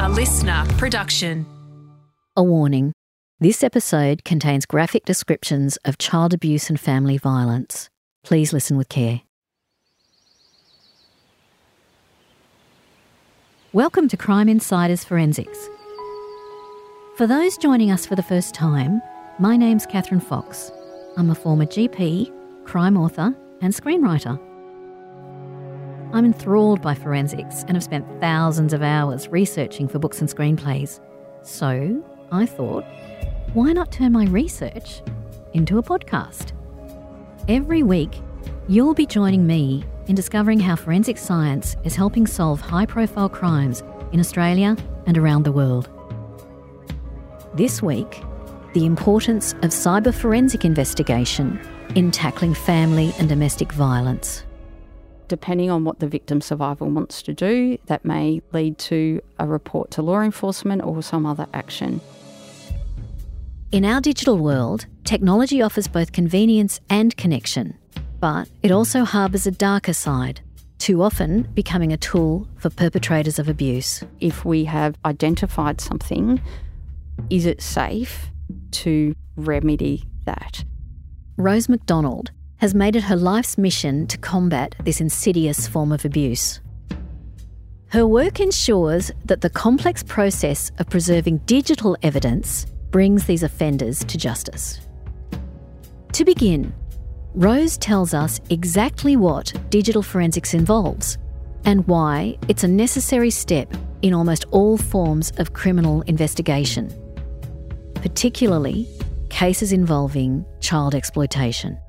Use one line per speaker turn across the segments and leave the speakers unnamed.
A listener production.
A warning. This episode contains graphic descriptions of child abuse and family violence. Please listen with care. Welcome to Crime Insiders Forensics. For those joining us for the first time, my name's Catherine Fox. I'm a former GP, crime author and screenwriter. I'm enthralled by forensics and have spent thousands of hours researching for books and screenplays. So I thought, why not turn my research into a podcast? Every week, you'll be joining me in discovering how forensic science is helping solve high-profile crimes in Australia and around the world. This week, the importance of cyber forensic investigation in tackling family and domestic violence.
Depending on what the victim survivor wants to do, that may lead to a report to law enforcement or some other action.
In our digital world, technology offers both convenience and connection, but it also harbours a darker side, too often becoming a tool for perpetrators of abuse.
If we have identified something, is it safe to remedy that?
Rose McDonald has made it her life's mission to combat this insidious form of abuse. Her work ensures that the complex process of preserving digital evidence brings these offenders to justice. To begin, Rose tells us exactly what digital forensics involves and why it's a necessary step in almost all forms of criminal investigation, particularly cases involving child exploitation.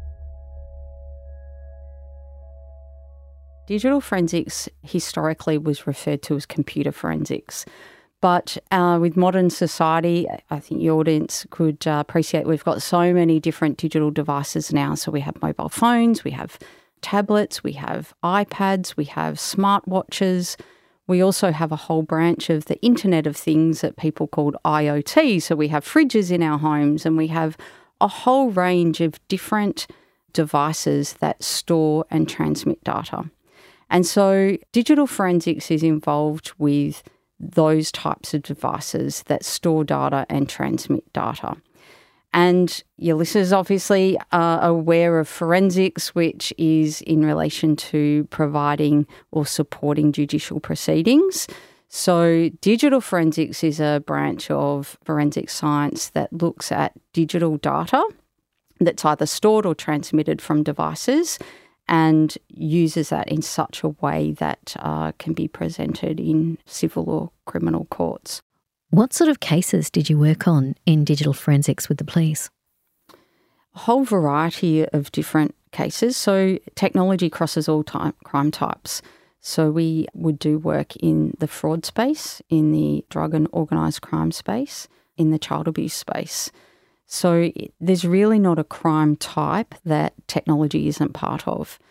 Digital forensics historically was referred to as computer forensics. But with modern society, I think the audience could appreciate we've got so many different digital devices now. So we have mobile phones, we have tablets, we have iPads, we have smartwatches. We also have a whole branch of the Internet of Things that people called IoT. So we have fridges in our homes and we have a whole range of different devices that store and transmit data. And so digital forensics is involved with those types of devices that store data and transmit data. And your listeners obviously are aware of forensics, which is in relation to providing or supporting judicial proceedings. So digital forensics is a branch of forensic science that looks at digital data that's either stored or transmitted from devices and uses that in such a way that can be presented in civil or criminal courts.
What sort of cases did you work on in digital forensics with the police?
A whole variety of different cases. So technology crosses all crime types. So we would do work in the fraud space, in the drug and organised crime space, in the child abuse space. So there's really not a crime type that technology isn't part of.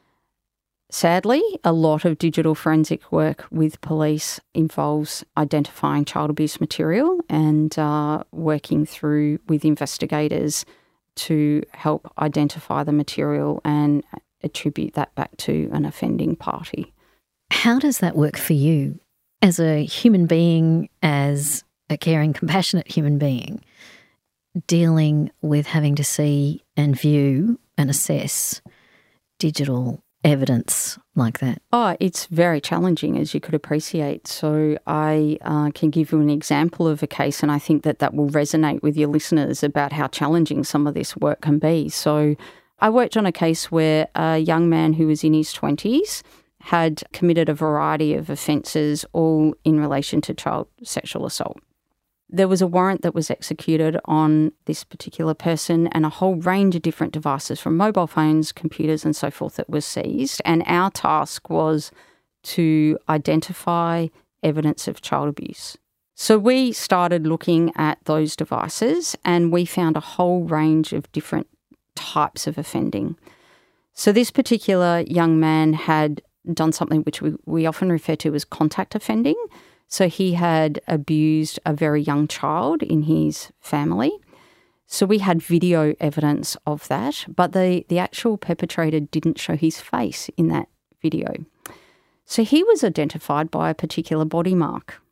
Sadly, a lot of digital forensic work with police involves identifying child abuse material and working through with investigators to help identify the material and attribute that back to an offending party.
How does that work for you as a human being, as a caring, compassionate human being, dealing with having to see and view and assess digital evidence like that?
Oh, it's very challenging, as you could appreciate. So I can give you an example of a case, and I think that will resonate with your listeners about how challenging some of this work can be. So I worked on a case where a young man who was in his 20s had committed a variety of offences, all in relation to child sexual assault. There was a warrant that was executed on this particular person and a whole range of different devices from mobile phones, computers and so forth that was seized. And our task was to identify evidence of child abuse. So we started looking at those devices and we found a whole range of different types of offending. So this particular young man had done something which we often refer to as contact offending. So he had abused a very young child in his family. So we had video evidence of that, but the actual perpetrator didn't show his face in that video. So he was identified by a particular body mark.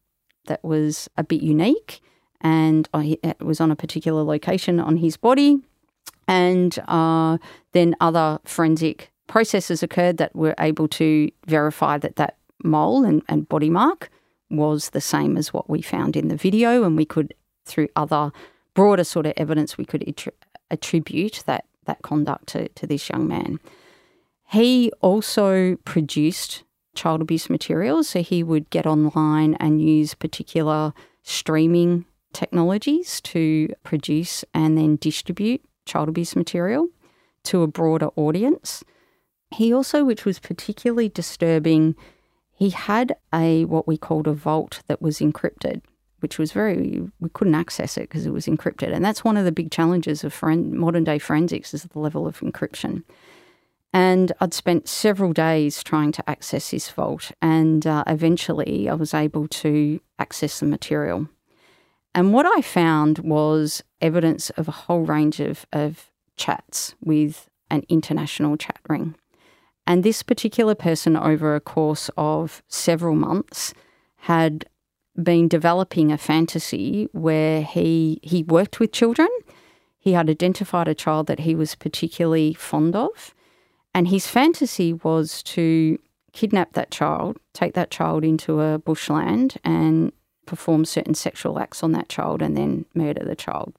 that was a bit unique, and it was on a particular location on his body. And then other forensic processes occurred that were able to verify that mole and body mark was the same as what we found in the video, and we could, through other broader sort of evidence, we could attribute that conduct to this young man. He also produced child abuse materials, so he would get online and use particular streaming technologies to produce and then distribute child abuse material to a broader audience. He also, which was particularly disturbing, he had what we called a vault that was encrypted, which was we couldn't access it because it was encrypted. And that's one of the big challenges of modern day forensics, is the level of encryption. And I'd spent several days trying to access this vault, and eventually I was able to access the material. And what I found was evidence of a whole range of chats with an international chat ring. And this particular person, over a course of several months, had been developing a fantasy where he worked with children. He had identified a child that he was particularly fond of, and his fantasy was to kidnap that child, take that child into a bushland and perform certain sexual acts on that child and then murder the child.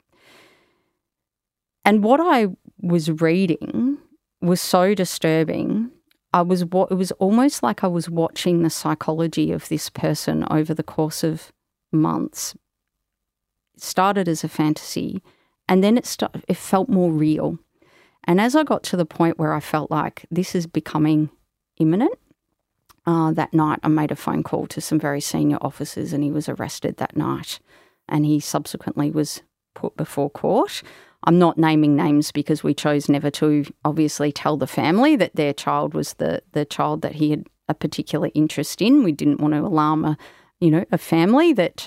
And what I was reading was so disturbing. It was almost like I was watching the psychology of this person over the course of months. It started as a fantasy, and then it felt more real. And as I got to the point where I felt like this is becoming imminent, that night I made a phone call to some very senior officers, and he was arrested that night, and he subsequently was put before court. I'm not naming names because we chose never to obviously tell the family that their child was the child that he had a particular interest in. We didn't want to alarm a family that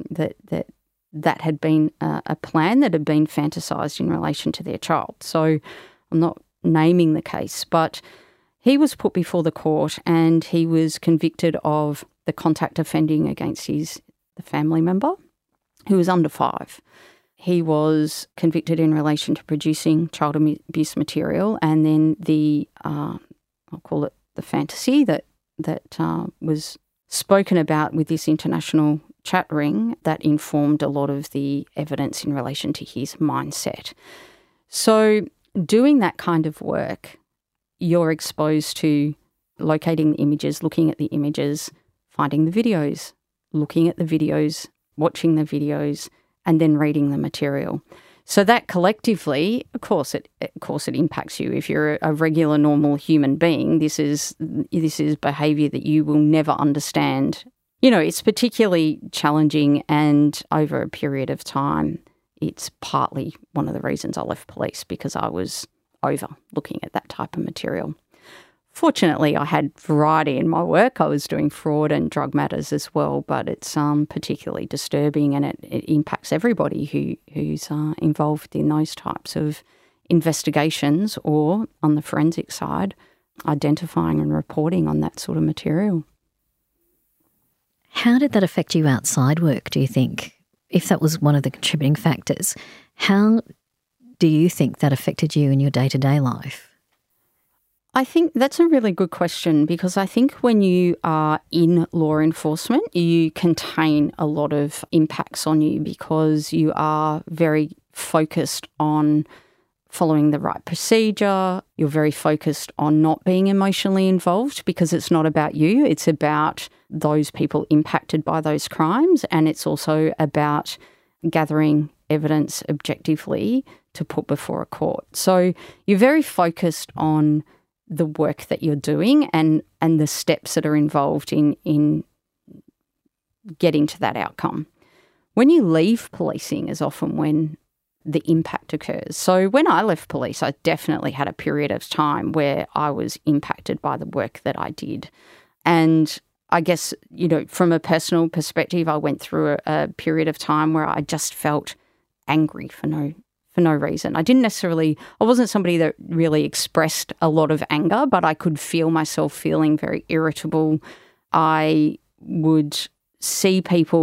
had been a plan that had been fantasised in relation to their child. So I'm not naming the case, but he was put before the court and he was convicted of the contact offending against the family member who was under 5. He was convicted in relation to producing child abuse material, and then I'll call it the fantasy that was spoken about with this international chat ring that informed a lot of the evidence in relation to his mindset. So doing that kind of work, you're exposed to locating the images, looking at the images, finding the videos, looking at the videos, watching the videos, and then reading the material. So that collectively, of course it impacts you. If you're a regular, normal human being, this is behaviour that you will never understand. It's particularly challenging, and over a period of time, it's partly one of the reasons I left police, because I was over looking at that type of material. Fortunately, I had variety in my work. I was doing fraud and drug matters as well, but it's particularly disturbing, and it impacts everybody who's involved in those types of investigations, or on the forensic side, identifying and reporting on that sort of material.
How did that affect you outside work, do you think? If that was one of the contributing factors, how do you think that affected you in your day-to-day life?
I think that's a really good question, because I think when you are in law enforcement, you contain a lot of impacts on you, because you are very focused on following the right procedure. You're very focused on not being emotionally involved, because it's not about you. It's about those people impacted by those crimes, and it's also about gathering evidence objectively to put before a court. So you're very focused on the work that you're doing and the steps that are involved in getting to that outcome. When you leave policing is often when the impact occurs. So when I left police, I definitely had a period of time where I was impacted by the work that I did. And I guess, from a personal perspective, I went through a period of time where I just felt angry for no reason. I wasn't somebody that really expressed a lot of anger, but I could feel myself feeling very irritable. I would see people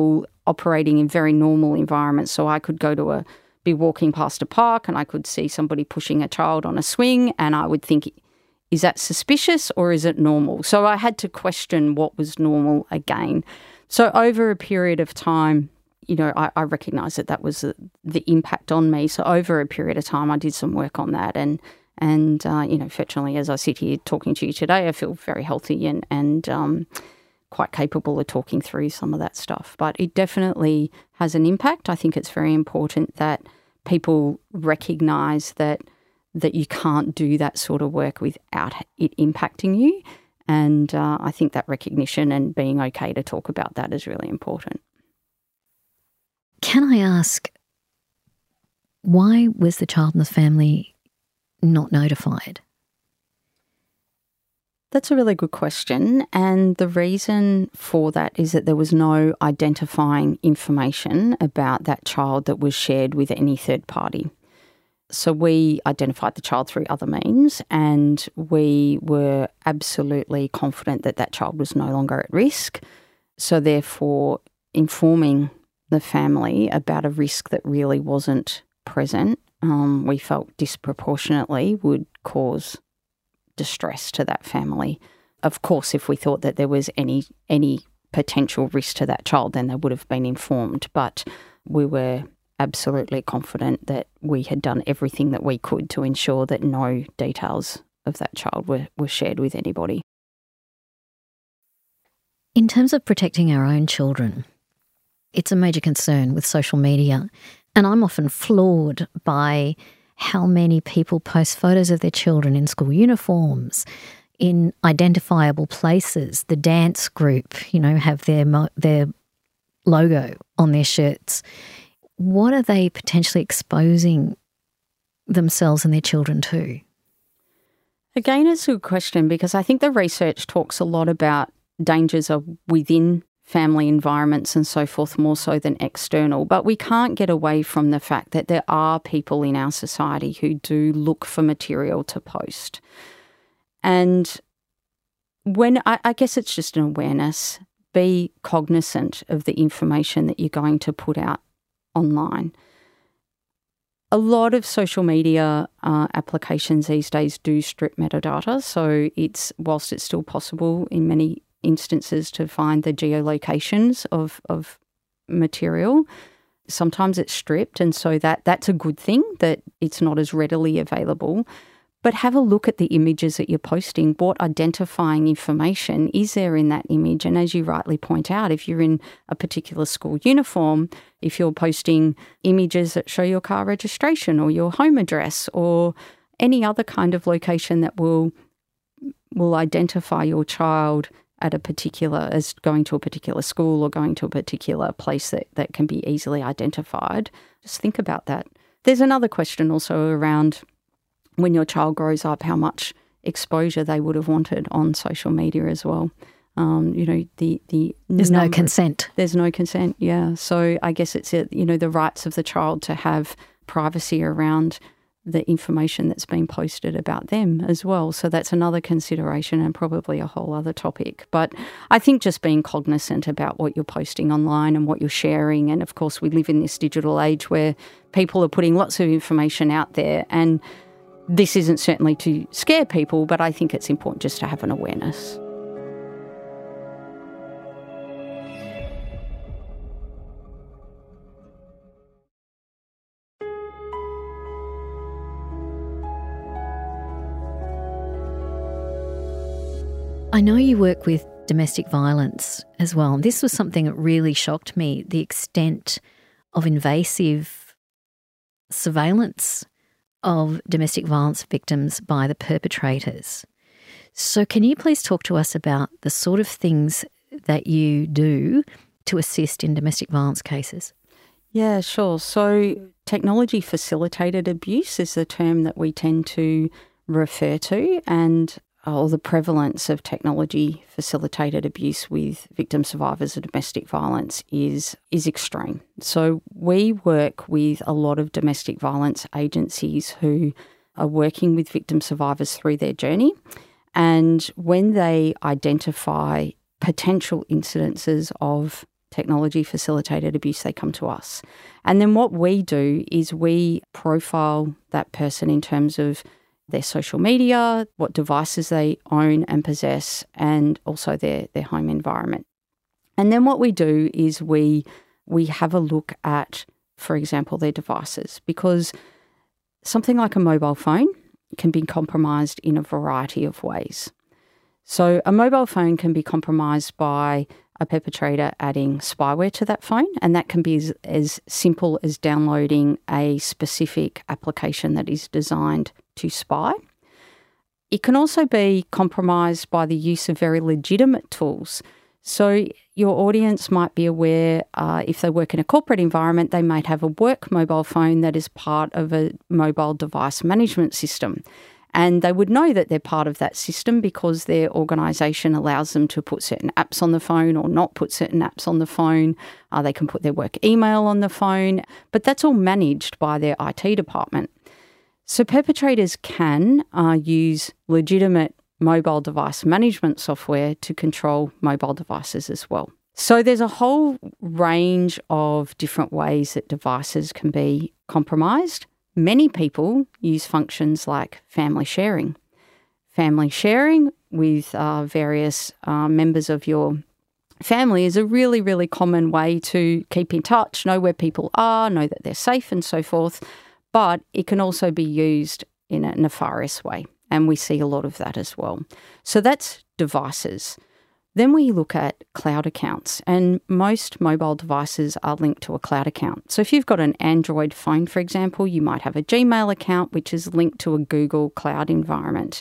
operating in very normal environments. So I could be walking past a park and I could see somebody pushing a child on a swing, and I would think, is that suspicious or is it normal? So I had to question what was normal again. So over a period of time, I recognised that was the impact on me. So over a period of time, I did some work on that, and fortunately, as I sit here talking to you today, I feel very healthy and quite capable of talking through some of that stuff. But it definitely has an impact. I think it's very important that people recognise that you can't do that sort of work without it impacting you. And I think that recognition and being okay to talk about that is really important.
Can I ask, why was the child and the family not notified?
That's a really good question. And the reason for that is that there was no identifying information about that child that was shared with any third party. So we identified the child through other means, and we were absolutely confident that that child was no longer at risk. So therefore, informing the family about a risk that really wasn't present, we felt disproportionately would cause distress to that family. Of course, if we thought that there was any potential risk to that child, then they would have been informed. But we were absolutely confident that we had done everything that we could to ensure that no details of that child were shared with anybody.
In terms of protecting our own children, it's a major concern with social media, and I'm often floored by how many people post photos of their children in school uniforms, in identifiable places. The dance group, have their logo on their shirts. What are they potentially exposing themselves and their children to?
Again, it's a good question, because I think the research talks a lot about dangers are within family environments and so forth, more so than external. But we can't get away from the fact that there are people in our society who do look for material to post. And when I guess it's just an awareness, be cognizant of the information that you're going to put out online. A lot of social media applications these days do strip metadata, so whilst it's still possible in many instances to find the geolocations of material, sometimes it's stripped, and so that's a good thing that it's not as readily available. But have a look at the images that you're posting. What identifying information is there in that image? And as you rightly point out, if you're in a particular school uniform, if you're posting images that show your car registration or your home address or any other kind of location that will identify your child as going to a particular school or going to a particular place that can be easily identified, just think about that. There's another question also around when your child grows up, how much exposure they would have wanted on social media as well.
There's no consent.
There's no consent, yeah. So I guess it's the rights of the child to have privacy around the information that's been posted about them as well. So that's another consideration and probably a whole other topic. But I think just being cognizant about what you're posting online and what you're sharing. And of course, we live in this digital age where people are putting lots of information out there, and this isn't certainly to scare people, but I think it's important just to have an awareness.
I know you work with domestic violence as well. This was something that really shocked me, the extent of invasive surveillance of domestic violence victims by the perpetrators. So can you please talk to us about the sort of things that you do to assist in domestic violence cases?
Yeah, sure. So technology facilitated abuse is the term that we tend to refer to, and the prevalence of technology-facilitated abuse with victim survivors of domestic violence is extreme. So we work with a lot of domestic violence agencies who are working with victim survivors through their journey, and when they identify potential incidences of technology facilitated abuse, they come to us. And then what we do is we profile that person in terms of their social media, what devices they own and possess, and also their home environment. And then what we do is we have a look at, for example, their devices, because something like a mobile phone can be compromised in a variety of ways. So a mobile phone can be compromised by a perpetrator adding spyware to that phone, and that can be as simple as downloading a specific application that is designed to spy. It can also be compromised by the use of very legitimate tools. So your audience might be aware, if they work in a corporate environment, they might have a work mobile phone that is part of a mobile device management system. And they would know that they're part of that system because their organisation allows them to put certain apps on the phone or not put certain apps on the phone. They can put their work email on the phone, but that's all managed by their IT department. So perpetrators can use legitimate mobile device management software to control mobile devices as well. So there's a whole range of different ways that devices can be compromised. Many people use functions like family sharing. Family sharing with various members of your family is a really, really common way to keep in touch, know where people are, know that they're safe and so forth. But it can also be used in a nefarious way, and we see a lot of that as well. So that's devices. Then we look at cloud accounts, and most mobile devices are linked to a cloud account. So if you've got an Android phone, for example, you might have a Gmail account which is linked to a Google Cloud environment.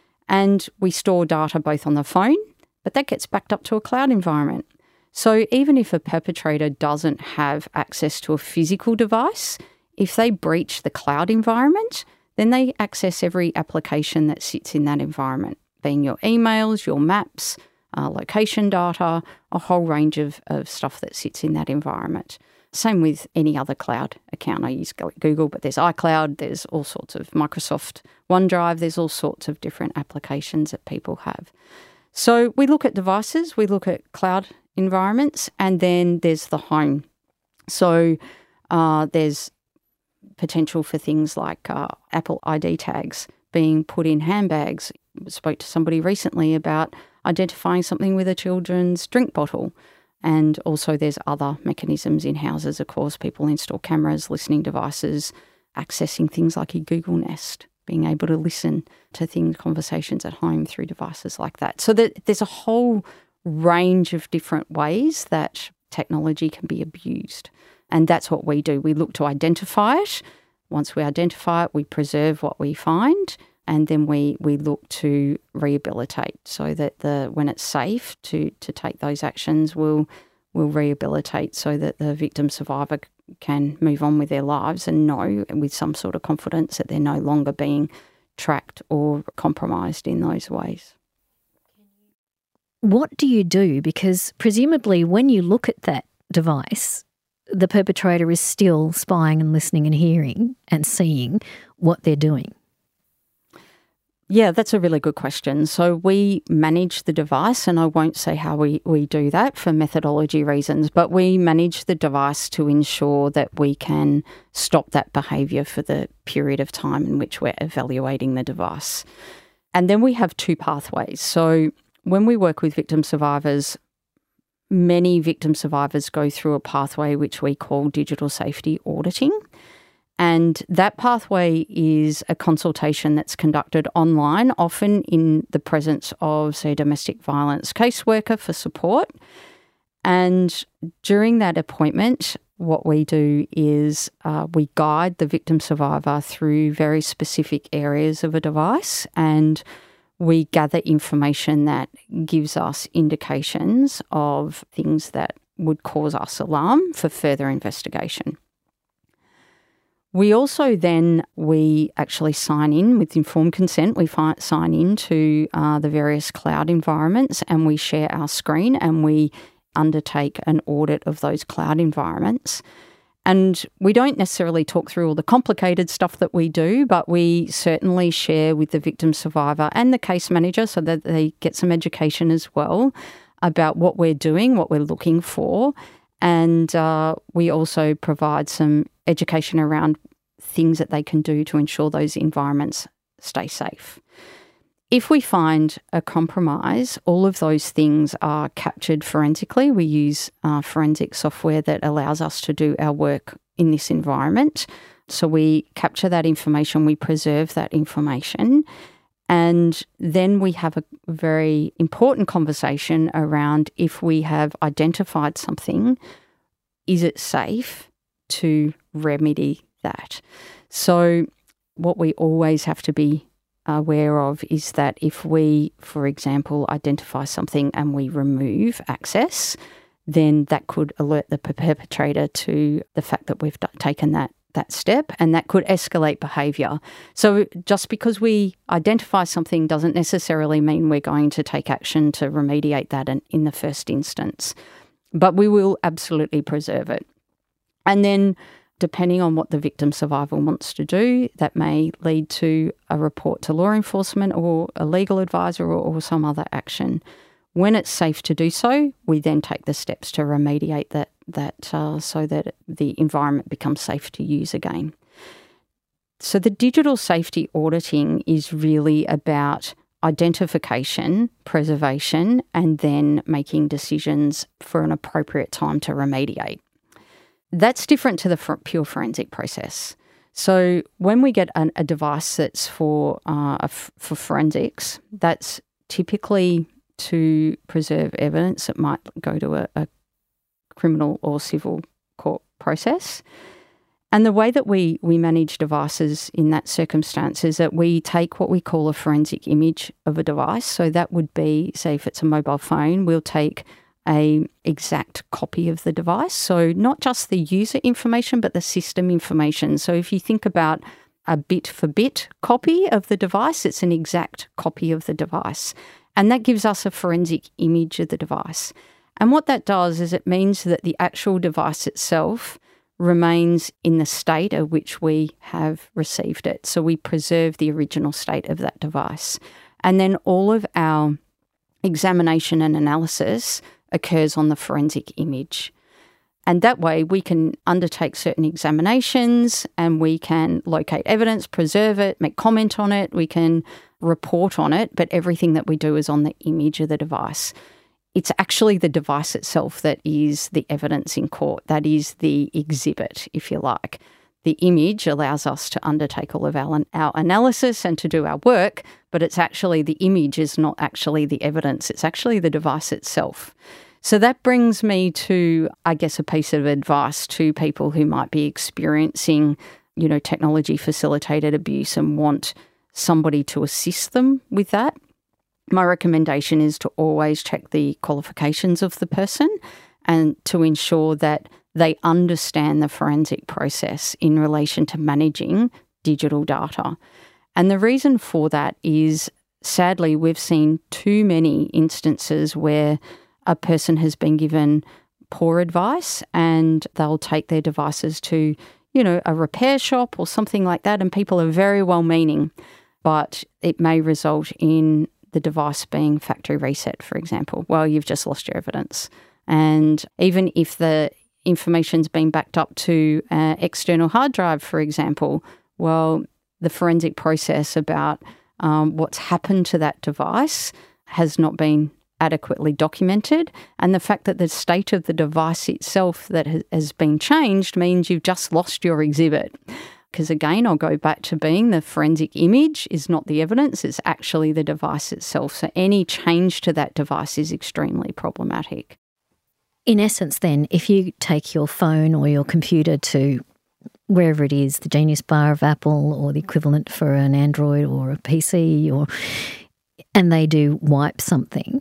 And we store data both on the phone, but that gets backed up to a cloud environment. So even if a perpetrator doesn't have access to a physical device, if they breach the cloud environment, then they access every application that sits in that environment, being your emails, your maps, location data, a whole range of stuff that sits in that environment. Same with any other cloud account. I use Google, but there's iCloud, there's all sorts of Microsoft OneDrive, there's all sorts of different applications that people have. So we look at devices, we look at cloud environments, and then there's the home. So there's potential for things like Apple ID tags being put in handbags. I spoke to somebody recently about identifying something with a children's drink bottle. And also there's other mechanisms in houses, of course. People install cameras, listening devices, accessing things like a Google Nest, being able to listen to conversations at home through devices like that. So there's a whole range of different ways that technology can be abused. And that's what we do. We look to identify it. Once we identify it, we preserve what we find, and then we look to rehabilitate so that when it's safe to take those actions, we'll rehabilitate so that the victim survivor can move on with their lives and know with some sort of confidence that they're no longer being tracked or compromised in those ways.
What do you do? Because presumably when you look at that device, the perpetrator is still spying and listening and hearing and seeing what they're doing.
Yeah, that's a really good question. So we manage the device, and I won't say how we do that for methodology reasons, but we manage the device to ensure that we can stop that behaviour for the period of time in which we're evaluating the device. And then we have two pathways. So when we work with victim survivors, many victim survivors go through a pathway which we call digital safety auditing. And that pathway is a consultation that's conducted online, often in the presence of, say, a domestic violence caseworker for support. And during that appointment, what we do is we guide the victim survivor through very specific areas of a device, and we gather information that gives us indications of things that would cause us alarm for further investigation. We also then, we actually sign in with informed consent. We sign in to the various cloud environments, and we share our screen, and we undertake an audit of those cloud environments. And we don't necessarily talk through all the complicated stuff that we do, but we certainly share with the victim survivor and the case manager so that they get some education as well about what we're doing, what we're looking for, And we also provide some education around things that they can do to ensure those environments stay safe. If we find a compromise, all of those things are captured forensically. We use forensic software that allows us to do our work in this environment. So we capture that information, we preserve that information, and then we have a very important conversation around if we have identified something, is it safe to remedy that? So what we always have to be aware of is that if we, for example, identify something and we remove access, then that could alert the perpetrator to the fact that we've taken that step, and that could escalate behaviour. So just because we identify something doesn't necessarily mean we're going to take action to remediate that in the first instance. But we will absolutely preserve it. And then depending on what the victim survivor wants to do, that may lead to a report to law enforcement or a legal advisor or some other action. When it's safe to do so, we then take the steps to remediate that so that the environment becomes safe to use again. So the digital safety auditing is really about identification, preservation, and then making decisions for an appropriate time to remediate. That's different to the pure forensic process. So when we get a device that's for forensics, that's typically to preserve evidence that might go to a criminal or civil court process. And the way that we manage devices in that circumstance is that we take what we call a forensic image of a device. So that would be, say, if it's a mobile phone, we'll take an exact copy of the device. So not just the user information, but the system information. So if you think about a bit-for-bit copy of the device, it's an exact copy of the device. And that gives us a forensic image of the device. And what that does is it means that the actual device itself remains in the state at which we have received it. So we preserve the original state of that device. And then all of our examination and analysis occurs on the forensic image. And that way we can undertake certain examinations and we can locate evidence, preserve it, make comment on it, we can report on it, but everything that we do is on the image of the device. It's actually the device itself that is the evidence in court. That is the exhibit, if you like. The image allows us to undertake all of our analysis and to do our work, but it's actually the image is not actually the evidence. It's actually the device itself. So that brings me to, I guess, a piece of advice to people who might be experiencing, technology-facilitated abuse and want somebody to assist them with that. My recommendation is to always check the qualifications of the person and to ensure that they understand the forensic process in relation to managing digital data. And the reason for that is, sadly, we've seen too many instances where a person has been given poor advice and they'll take their devices to, a repair shop or something like that, and people are very well-meaning, but it may result in the device being factory reset, for example. Well, you've just lost your evidence. And even if the information's been backed up to an external hard drive, for example, well, the forensic process about what's happened to that device has not been adequately documented. And the fact that the state of the device itself that has been changed means you've just lost your exhibit. Because again, I'll go back to being the forensic image is not the evidence, it's actually the device itself. So any change to that device is extremely problematic.
In essence then, if you take your phone or your computer to wherever it is, the Genius Bar of Apple or the equivalent for an Android or a PC, and they do wipe something,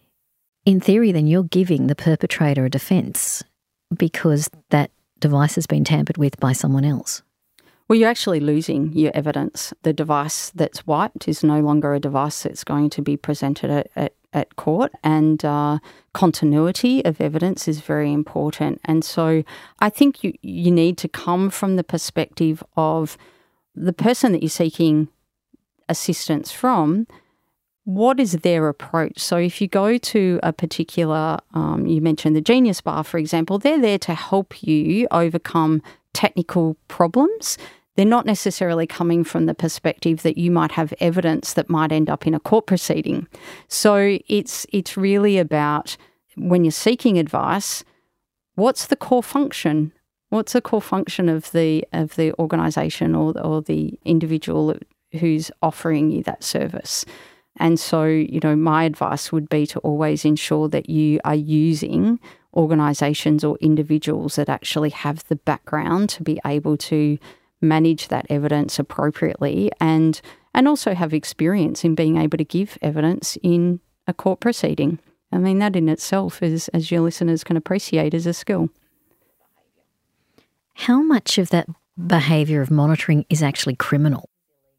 in theory then you're giving the perpetrator a defence because that device has been tampered with by someone else.
Well, you're actually losing your evidence. The device that's wiped is no longer a device that's going to be presented at court, and continuity of evidence is very important. And so I think you need to come from the perspective of the person that you're seeking assistance from. what is their approach? So if you go to a particular, you mentioned the Genius Bar, for example, they're there to help you overcome technical problems. They're not necessarily coming from the perspective that you might have evidence that might end up in a court proceeding. So it's really about, when you're seeking advice, what's the core function? What's the core function of the organisation or the individual who's offering you that service? And so, my advice would be to always ensure that you are using organisations or individuals that actually have the background to be able to manage that evidence appropriately and also have experience in being able to give evidence in a court proceeding. I mean, that in itself is, as your listeners can appreciate, is a skill.
How much of that behaviour of monitoring is actually criminal?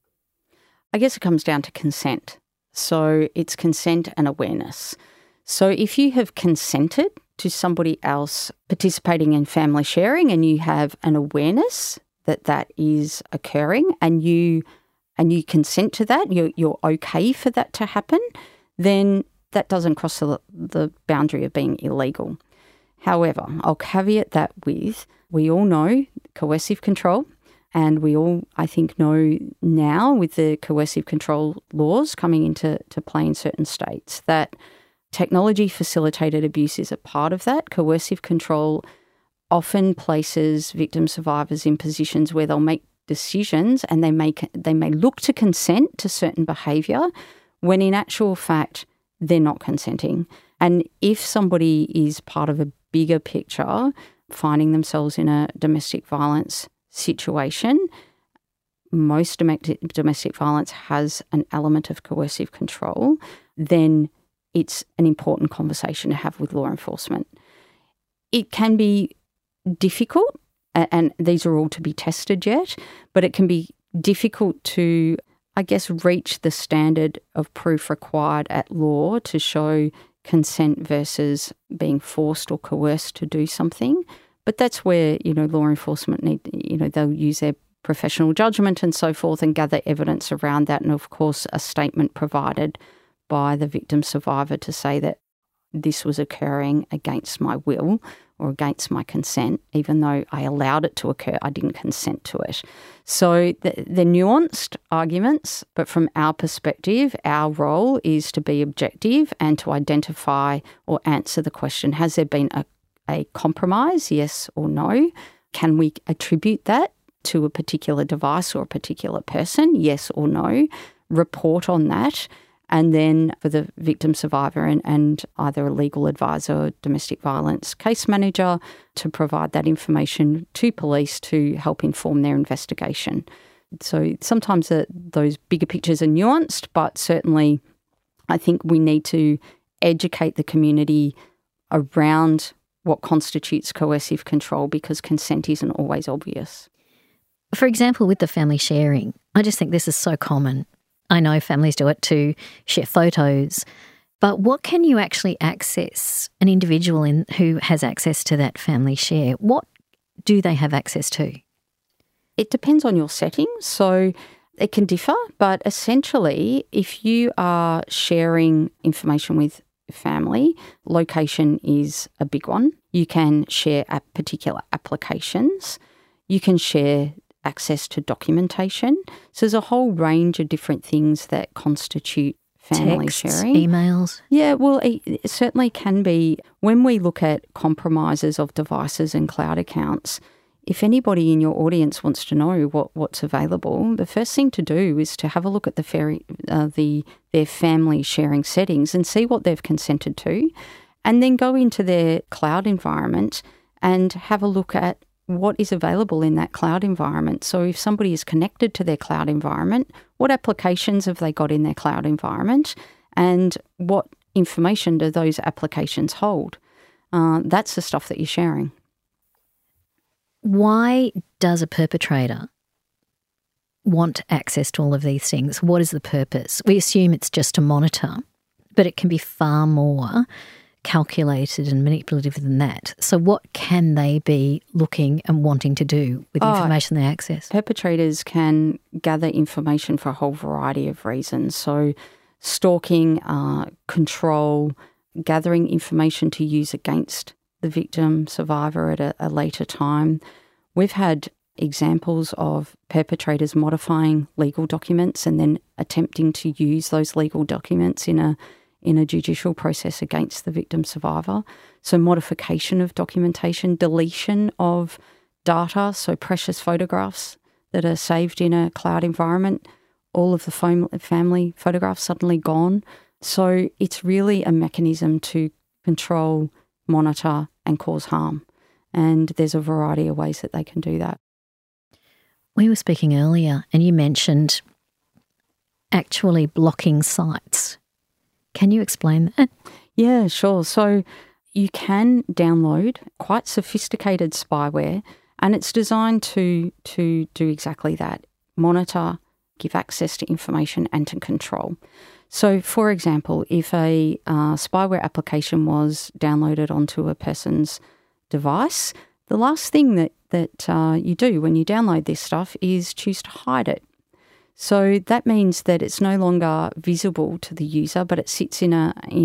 I guess it comes down to consent. So it's consent and awareness. So if you have consented to somebody else participating in family sharing and you have an awareness that that is occurring and you consent to that, you're okay for that to happen, then that doesn't cross the boundary of being illegal. However, I'll caveat that with, we all know coercive control, and we all, I think, know now with the coercive control laws coming into play in certain states that technology-facilitated abuse is a part of that. Coercive control often places victim survivors in positions where they'll make decisions and they may look to consent to certain behaviour when in actual fact they're not consenting. And if somebody is part of a bigger picture, finding themselves in a domestic violence situation, most domestic violence has an element of coercive control, then it's an important conversation to have with law enforcement. It can be difficult, and these are all to be tested yet, but it can be difficult to, I guess, reach the standard of proof required at law to show consent versus being forced or coerced to do something. But that's where, law enforcement they'll use their professional judgment and so forth and gather evidence around that. And of course, a statement provided by the victim survivor to say that this was occurring against my will or against my consent, even though I allowed it to occur, I didn't consent to it. So they're nuanced arguments, but from our perspective, our role is to be objective and to identify or answer the question, has there been a compromise, yes or no? Can we attribute that to a particular device or a particular person, yes or no? Report on that. And then for the victim survivor and either a legal advisor or domestic violence case manager to provide that information to police to help inform their investigation. So sometimes those bigger pictures are nuanced, but certainly I think we need to educate the community around what constitutes coercive control because consent isn't always obvious.
For example, with the family sharing, I just think this is so common. I know families do it to share photos, but what can you actually access an individual who has access to that family share? What do they have access to?
It depends on your setting, so it can differ, but essentially if you are sharing information with family, location is a big one. You can share particular applications. You can share access to documentation. So there's a whole range of different things that constitute family
texts,
sharing.
Emails.
Yeah, well, it certainly can be. When we look at compromises of devices and cloud accounts, if anybody in your audience wants to know what's available, the first thing to do is to have a look at their family sharing settings and see what they've consented to, and then go into their cloud environment and have a look at what is available in that cloud environment. So if somebody is connected to their cloud environment, what applications have they got in their cloud environment and what information do those applications hold? That's the stuff that you're sharing.
Why does a perpetrator want access to all of these things? What is the purpose? We assume it's just to monitor, but it can be far more calculated and manipulative than that. So what can they be looking and wanting to do with the information they access?
Perpetrators can gather information for a whole variety of reasons. So stalking, control, gathering information to use against the victim survivor at a later time. We've had examples of perpetrators modifying legal documents and then attempting to use those legal documents in a judicial process against the victim survivor. So modification of documentation, deletion of data, so precious photographs that are saved in a cloud environment, all of the family photographs suddenly gone. So it's really a mechanism to control, monitor and cause harm. And there's a variety of ways that they can do that.
We were speaking earlier and you mentioned actually blocking sites. Can you explain that?
Yeah, sure. So you can download quite sophisticated spyware and it's designed to do exactly that, monitor, give access to information and to control. So, for example, if a spyware application was downloaded onto a person's device, the last thing that you do when you download this stuff is choose to hide it. So that means that it's no longer visible to the user, but it sits in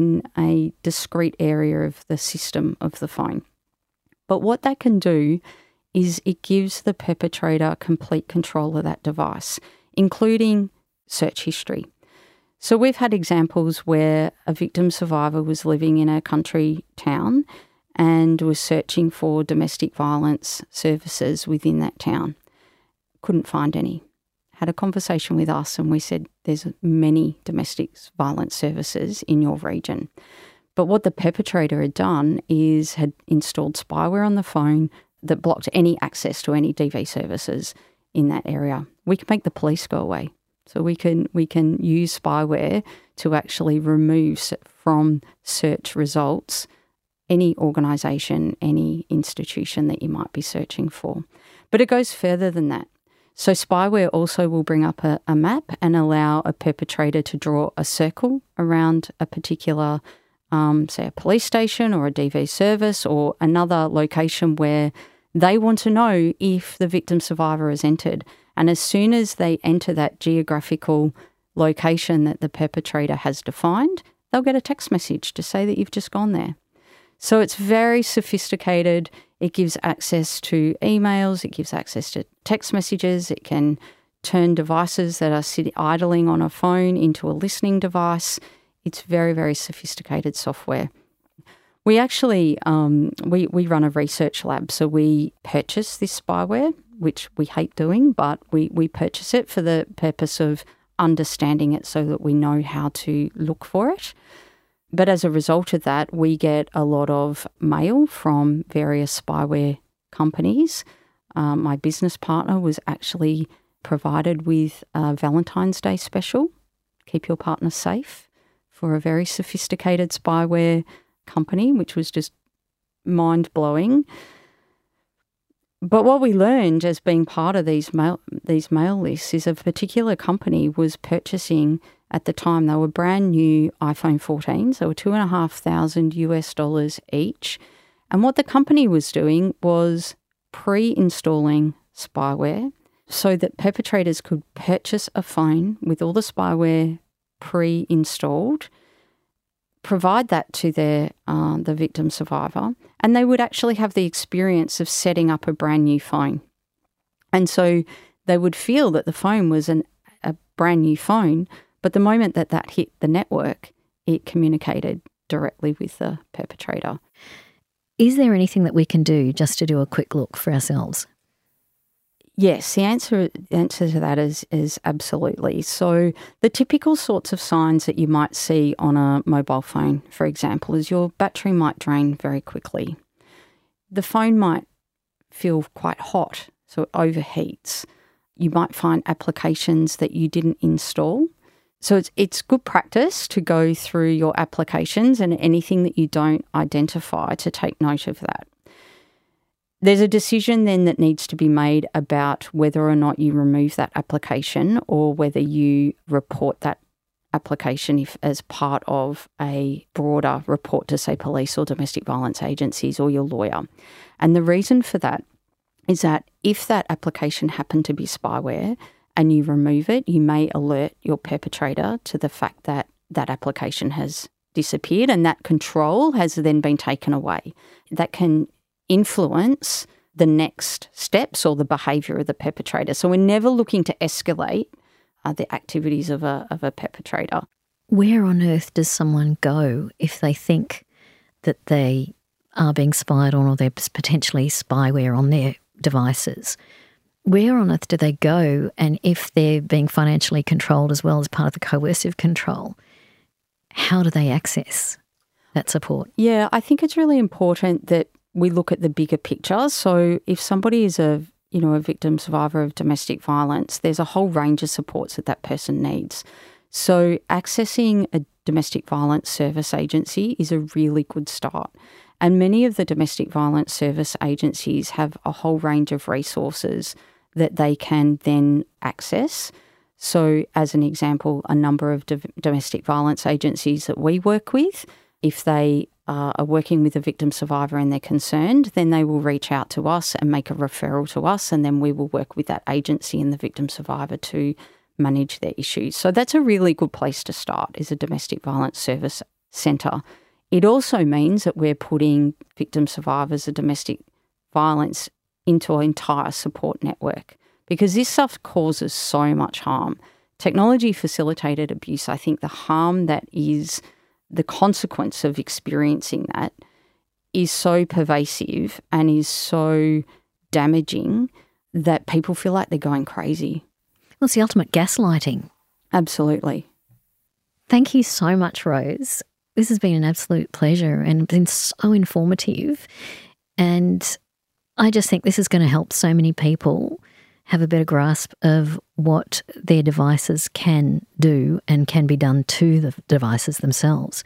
a discrete area of the system of the phone. But what that can do is it gives the perpetrator complete control of that device, including search history. So we've had examples where a victim survivor was living in a country town and was searching for domestic violence services within that town. Couldn't find any. Had a conversation with us and we said there's many domestic violence services in your region. But what the perpetrator had done is had installed spyware on the phone that blocked any access to any DV services in that area. We can make the police go away. So we can use spyware to actually remove from search results any organisation, any institution that you might be searching for. But it goes further than that. So spyware also will bring up a map and allow a perpetrator to draw a circle around a particular, say, a police station or a DV service or another location where they want to know if the victim survivor has entered. And as soon as they enter that geographical location that the perpetrator has defined, they'll get a text message to say that you've just gone there. So it's very sophisticated. It gives access to emails. It gives access to text messages. It can turn devices that are sitting idling on a phone into a listening device. It's very, very sophisticated software. We actually, we run a research lab, so we purchase this spyware, which we hate doing, but we purchase it for the purpose of understanding it so that we know how to look for it. But as a result of that, we get a lot of mail from various spyware companies. My business partner was actually provided with a Valentine's Day special, Keep Your Partner Safe, for a very sophisticated spyware company, which was just mind-blowing. But what we learned as being part of these mail lists is a particular company was purchasing, at the time, they were brand new iPhone 14s. They were $2,500 each. And what the company was doing was pre-installing spyware so that perpetrators could purchase a phone with all the spyware pre-installed, provide that to the victim survivor, and they would actually have the experience of setting up a brand new phone. And so they would feel that the phone was a brand new phone, but the moment that hit the network, it communicated directly with the perpetrator.
Is there anything that we can do just to do a quick look for ourselves?
Yes, the answer to that is absolutely. So the typical sorts of signs that you might see on a mobile phone, for example, is your battery might drain very quickly. The phone might feel quite hot, so it overheats. You might find applications that you didn't install. So it's good practice to go through your applications and anything that you don't identify to take note of that. There's a decision then that needs to be made about whether or not you remove that application or whether you report that application as part of a broader report to, say, police or domestic violence agencies or your lawyer. And the reason for that is that if that application happened to be spyware and you remove it, you may alert your perpetrator to the fact that that application has disappeared and that control has then been taken away. That can influence the next steps or the behaviour of the perpetrator. So we're never looking to escalate the activities of a perpetrator.
Where on earth does someone go if they think that they are being spied on or there's potentially spyware on their devices? Where on earth do they go? And if they're being financially controlled as well as part of the coercive control, how do they access that support?
Yeah, I think it's really important that we look at the bigger picture. So if somebody is a victim, survivor of domestic violence, there's a whole range of supports that person needs. So accessing a domestic violence service agency is a really good start. And many of the domestic violence service agencies have a whole range of resources that they can then access. So as an example, a number of domestic violence agencies that we work with, if they are working with a victim survivor and they're concerned, then they will reach out to us and make a referral to us, and then we will work with that agency and the victim survivor to manage their issues. So that's a really good place to start, is a domestic violence service centre. It also means that we're putting victim survivors of domestic violence into an entire support network, because this stuff causes so much harm. Technology-facilitated abuse, I think the harm that is the consequence of experiencing that is so pervasive and is so damaging that people feel like they're going crazy.
Well, it's the ultimate gaslighting.
Absolutely.
Thank you so much, Rose. This has been an absolute pleasure and been so informative. And I just think this is going to help so many people have a better grasp of what their devices can do and can be done to the devices themselves.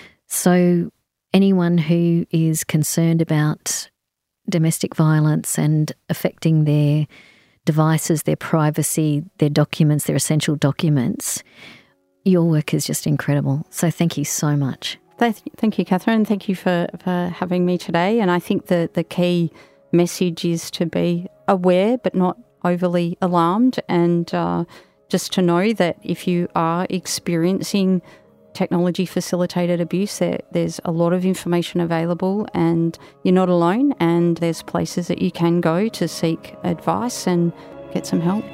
So anyone who is concerned about domestic violence and affecting their devices, their privacy, their documents, their essential documents, your work is just incredible. So thank you so much.
Thank you, Catherine. Thank you for having me today. And I think the key message is to be aware but not overly alarmed, and just to know that if you are experiencing technology-facilitated abuse, there's a lot of information available and you're not alone, and there's places that you can go to seek advice and get some help.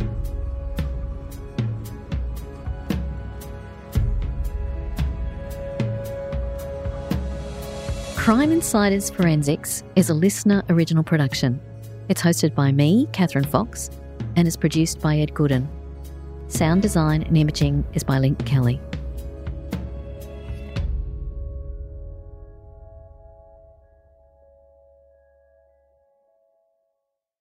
Crime Insiders Forensics is a listener original production. It's hosted by me, Catherine Fox, and is produced by Ed Gooden. Sound design and imaging is by Link Kelly.